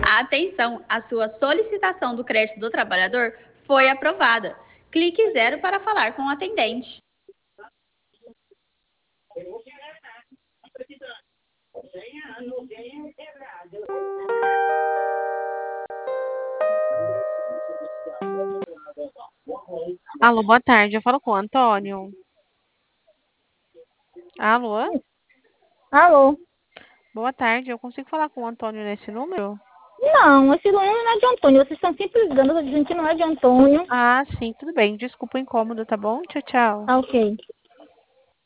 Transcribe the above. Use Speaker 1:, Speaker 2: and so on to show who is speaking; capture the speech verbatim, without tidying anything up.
Speaker 1: Atenção, a sua solicitação do crédito do trabalhador foi aprovada. Clique zero para falar com o atendente.
Speaker 2: Alô, boa tarde. Eu falo com o Antônio. Alô?
Speaker 3: Alô?
Speaker 2: Boa tarde. Eu consigo falar com o Antônio nesse número?
Speaker 3: Não, esse número não é de Antônio. Vocês estão sempre ligando, dizendo que não é de Antônio.
Speaker 2: Ah, sim, tudo bem. Desculpa o incômodo, tá bom? Tchau, tchau.
Speaker 3: Ah, ok.